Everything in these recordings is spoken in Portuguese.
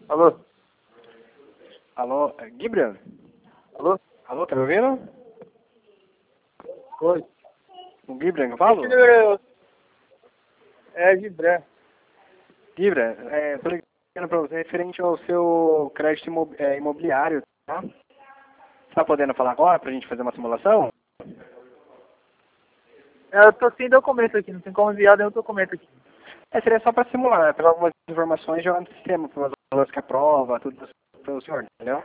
Alô? Alô, Gibrian? Alô? Alô, tá me ouvindo? Oi. O Gibrian que eu falo? É Gibran. Gibrian, tô ligando pra você referente ao seu crédito imobiliário, tá? Você tá podendo falar agora pra gente fazer uma simulação? Eu tô sem documento aqui, não tem como enviar nenhum documento aqui. Seria só pra simular, né? Pegar algumas informações e jogar no sistema, para os valores que aprova, tudo pelo senhor, entendeu?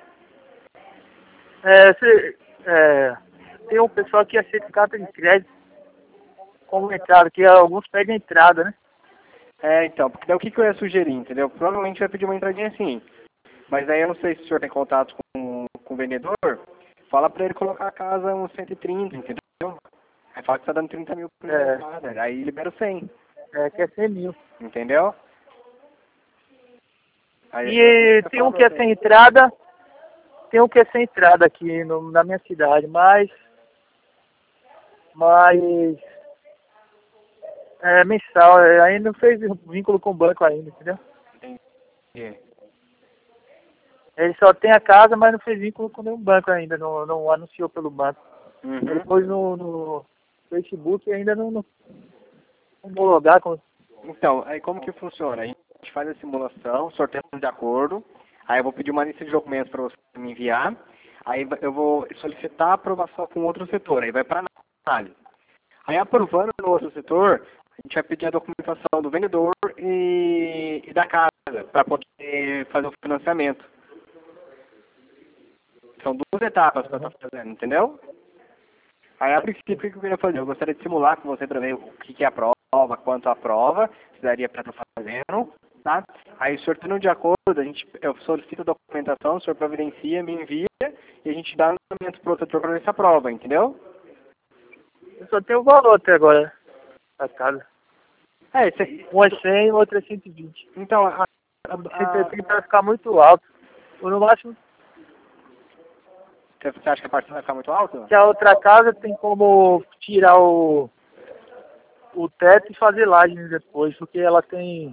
Tem um pessoal que aceita carta de crédito como entrada, que alguns pedem entrada, né? Então, porque daí o que eu ia sugerir, entendeu? Provavelmente vai pedir uma entradinha assim. Mas aí eu não sei se o senhor tem contato com o vendedor, fala pra ele colocar a casa uns 130, entendeu? Aí fala que tá dando 30 mil por entrada, aí libera o 100, Que é 100 mil. entendeu? Aí, E tem um que é sem entrada, aqui na minha cidade, mas é mensal, ainda não fez vínculo com o banco ainda, entendeu? Entendi. Ele só tem a casa, mas não fez vínculo com nenhum banco ainda, não anunciou pelo banco. Uhum. Ele pôs no Facebook e ainda não homologar com... Então, aí como que funciona? A gente faz a simulação, sorteando de acordo, aí eu vou pedir uma lista de documentos para você me enviar, aí eu vou solicitar a aprovação com outro setor, aí vai para análise. Aí aprovando no outro setor, a gente vai pedir a documentação do vendedor e da casa, para poder fazer o financiamento. São duas etapas que eu estou fazendo, entendeu? Aí, a princípio, o que eu queria fazer? Eu gostaria de simular com você para ver o que é a prova, quanto a prova, se daria para estar fazendo, tá? Aí, sorteando de acordo, eu solicito a documentação, o senhor providencia, me envia, e a gente dá andamento para o setor para ver essa prova, entendeu? Eu só tenho o valor até agora, da casa. Um é 100 e o outro é 120. Então, 130 vai ficar muito alto. Ou no máximo, você acha que a parcela vai ficar muito alta? que a outra casa tem como tirar o teto e fazer laje depois, porque ela tem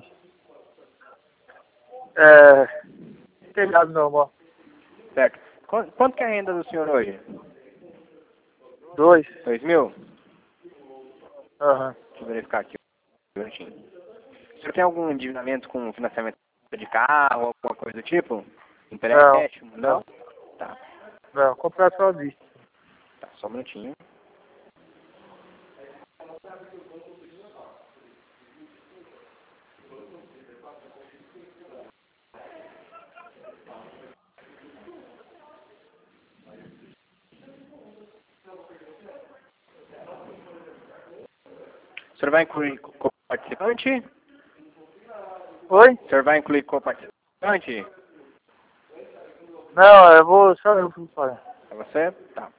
telhado normal. Certo. Quanto que é a renda do senhor hoje? 2. 2.000? Aham. Deixa eu verificar aqui um minutinho. O senhor tem algum endividamento com financiamento de carro, alguma coisa do tipo? Empréstimo? Não? Tá. Não, comprar só à vista. Tá, só um minutinho. O senhor vai incluir co-participante? Oi? O senhor vai incluir co-participante? Não, eu vou só eu vou falar. É você? Tá.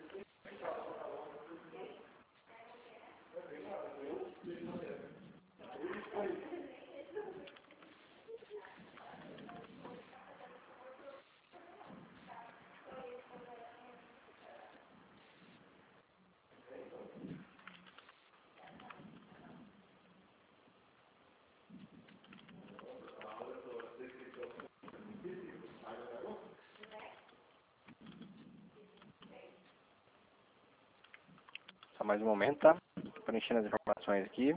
Só mais um momento, tá? Tô preenchendo as informações aqui.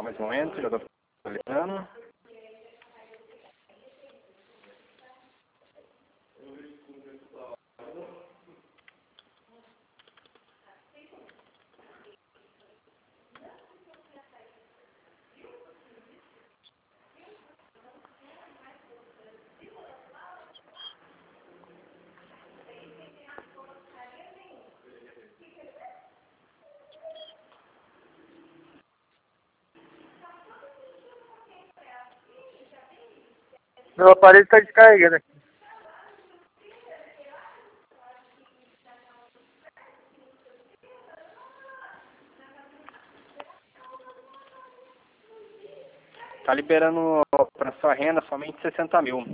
mais um momento, já tô finalizando. Meu aparelho tá descarregando aqui. Tá liberando para sua renda somente 60 mil.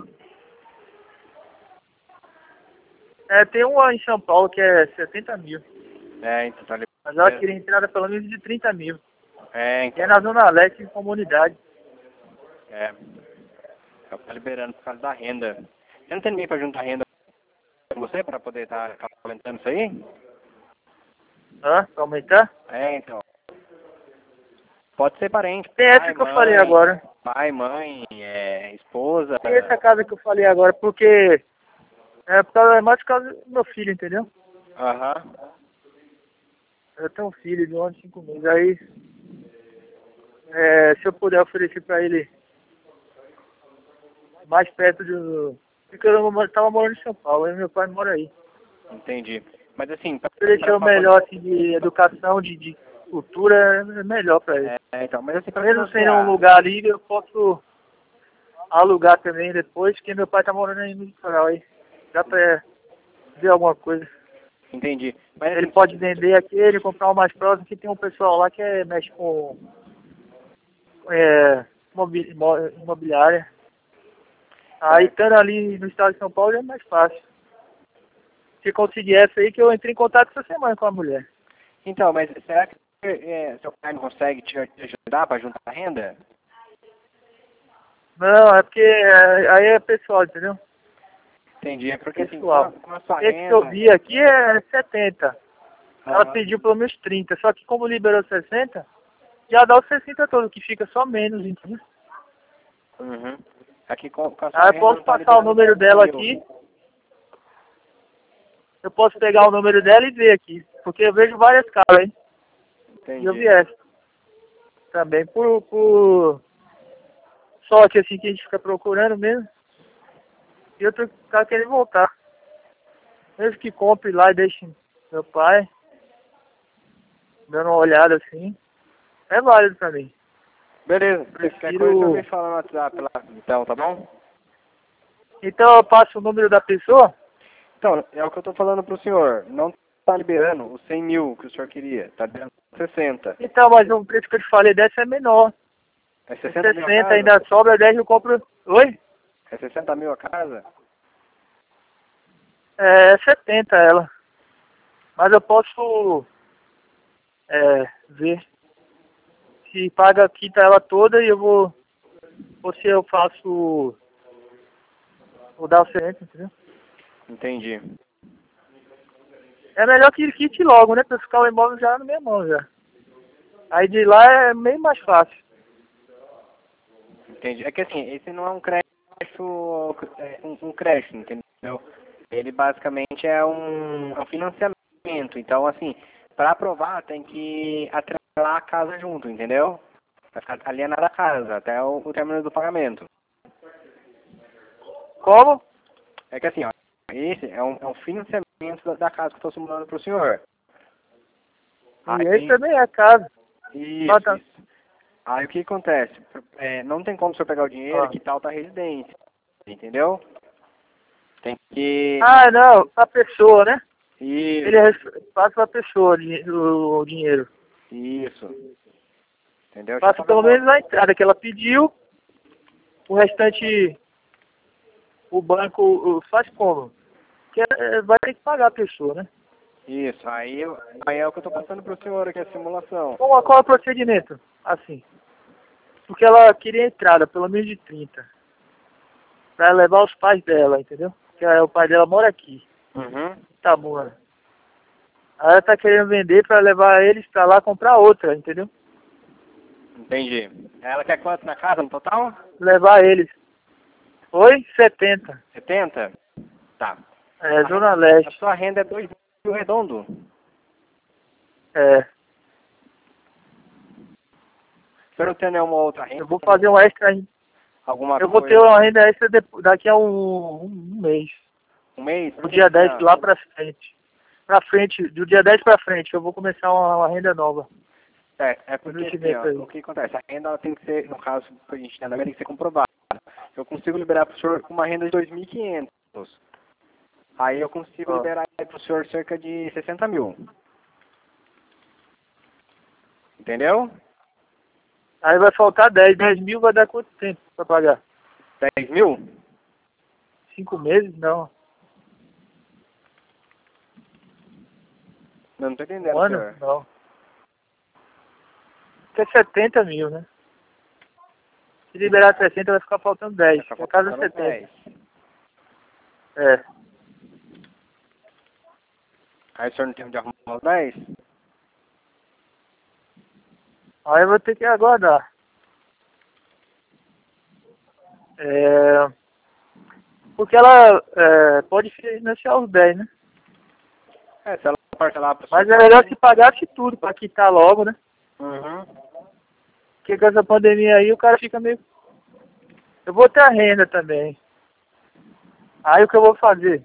Tem uma em São Paulo que é 70 mil. Então tá Mas ela liberando. queria entrada pelo menos de 30 mil. Então. E é na Zona Leste, em comunidade. Tá liberando por causa da renda. Você não tem ninguém pra juntar renda com você pra poder estar aumentando isso aí? Hã? Pra aumentar? Então. Pode ser parente. Tem essa que eu falei agora. Pai, mãe, esposa. Tem essa casa que eu falei agora, porque é mais por causa do meu filho, entendeu? Aham. Eu tenho um filho de 1 ano e 5 meses. Aí, se eu puder oferecer pra ele mais perto do... Porque eu tava morando em São Paulo, aí meu pai mora aí. Entendi. Mas assim... Oferecer o melhor, assim, de educação, de cultura, é melhor pra ele. Então, mas assim, pra Mesmo sendo um lugar ali, eu posso alugar também depois, porque meu pai tá morando aí no litoral aí. Dá pra ver alguma coisa. Entendi. Mas, ele pode vender aquele, comprar um mais próximo, que tem um pessoal lá que mexe com imobiliária. Aí estando ali no estado de São Paulo é mais fácil. Se conseguir essa aí, que eu entrei em contato essa semana com a mulher. Então, mas será que seu pai não consegue te ajudar para juntar a renda? Não, é porque aí é pessoal, entendeu? Entendi, é porque pessoal. Assim, com a sua esse renda... que eu vi aqui é 70. Ela pediu pelo menos 30, só que como liberou 60, já dá os 60 todo, que fica só menos, entendeu? Uhum. Aqui com a sua Aí eu renda posso não tá passar o número dela aqui. Eu posso pegar o número dela e ver aqui. Porque eu vejo várias caras, hein? Entendi. E eu vi essa. Também por sorte assim que a gente fica procurando mesmo. E eu tô querendo voltar. Mesmo que compre lá e deixe meu pai dando uma olhada assim. É válido pra mim. Beleza. Qualquer coisa você me fala no WhatsApp lá, então, tá bom? Então eu passo o número da pessoa? Então, é o que eu tô falando pro senhor. Não tá liberando os 100 mil que o senhor queria. Tá liberando 60. Então, mas o preço que eu te falei dessa é menor. É 60 mil a 60 casa? ainda sobra 10 eu compro. Oi? É 60 mil a casa? É 70 ela. Mas eu posso ver se paga a quita ela toda e eu vou. Ou se eu faço. Vou dar o 60, entendeu? Entendi. É melhor que ele quite logo, né? Pra ficar o imóvel já na minha mão já. Aí de lá é meio mais fácil. Entendi. É que assim, esse não é um crédito, um crédito, entendeu? Ele basicamente é um financiamento. Então, assim, para aprovar tem que atrelar a casa junto, entendeu? Vai ficar alienada a casa até o término do pagamento. Como? É que assim, ó, esse é um financiamento da casa que eu estou simulando para o senhor. E esse também é casa. Isso. Aí o que acontece? Não tem como o senhor pegar o dinheiro e quitar outra residência, entendeu? Tem que... Ah, não, pra pessoa, né? Isso. Ele passa pra pessoa o dinheiro. Isso. Entendeu? Passa pelo menos a entrada que ela pediu. O restante, o banco faz como? Que vai ter que pagar a pessoa, né? Isso. Aí é o que eu tô passando pro senhor aqui, a simulação. Qual é o procedimento? Assim. Porque ela queria entrada, pelo menos de 30. Pra levar os pais dela, entendeu? Porque o pai dela mora aqui. Uhum. Tá bom. Aí ela tá querendo vender pra levar eles pra lá comprar outra, entendeu? Entendi. Ela quer quanto na casa no total? Levar eles. Oi? 70. 70? Tá. É, Zona A Leste. sua renda é 2.000 redondo? É. Você não tem nenhuma outra renda? Eu vou fazer um extra ainda. Alguma Eu vou coisa? ter uma renda extra daqui a um mês. Um mês? Do dia 10 lá pra frente. Pra frente, do dia 10 pra frente, eu vou começar uma renda nova. É porque assim, ó, Aí. o que acontece? A renda ela tem que ser, no caso, pra gente entender, tem que ser comprovada. Eu consigo liberar para o senhor uma renda de 2.500. Aí eu consigo liberar para o senhor cerca de 60 mil. Entendeu? Aí vai faltar 10. 10 mil vai dar quanto tempo pra pagar? 10 mil? 5 meses? Não. Não tô entendendo, Um ano? senhor. Não. Até 70 mil, né? Se liberar 60 vai ficar faltando 10. Tá Por casa faltando 70. 10. É. Aí o senhor não tem onde arrumar os 10? Aí eu vou ter que aguardar. Porque ela pode financiar os 10, né? Se ela parcelar para o senhor... Mas é melhor se pagasse tudo pra quitar logo, né? Uhum. Porque com essa pandemia aí o cara fica meio... Eu vou ter a renda também. Aí o que eu vou fazer?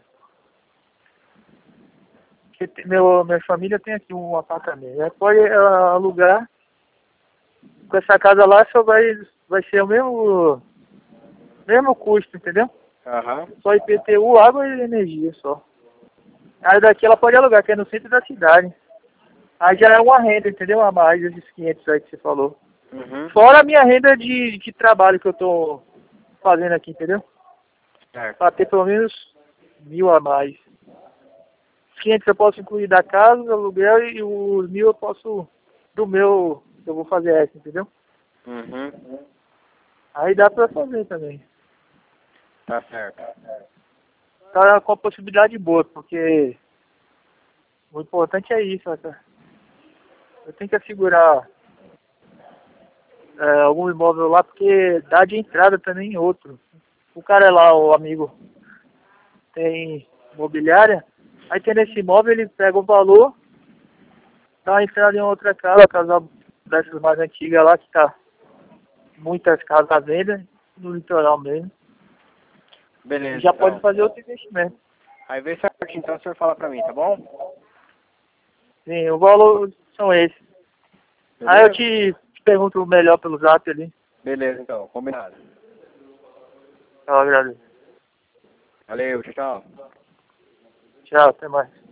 Porque minha família tem aqui um apartamento. Aí pode alugar. Com essa casa lá só vai ser o mesmo custo, entendeu? Aham. Só IPTU, água e energia só. Aí daqui ela pode alugar, que é no centro da cidade. Aí já é uma renda, entendeu? A mais desses 500 aí que você falou. Uhum. Fora a minha renda de trabalho que eu tô fazendo aqui, entendeu? Certo. Pra ter pelo menos 1.000 a mais. Os 500 eu posso incluir da casa, do aluguel, e os 1.000 eu posso do meu, eu vou fazer essa, entendeu? Uhum. Aí dá pra fazer também. Tá certo. Tá com a possibilidade boa, porque o importante é isso, cara. Eu tenho que assegurar algum imóvel lá, porque dá de entrada também em outro. O cara lá, o amigo, tem imobiliária, aí tem nesse imóvel, ele pega o valor, dá entrada em outra casa dessas mais antigas lá, que tá muitas casas à venda, no litoral mesmo. Beleza, E já então. pode fazer outro investimento. Aí vê certinho, então o senhor fala pra mim, tá bom? Sim, o valor são esses. Beleza? Aí eu te pergunto melhor pelo zap ali. Beleza, então. Combinado. Eu agradeço. Valeu, tchau, tchau. Tchau, até mais.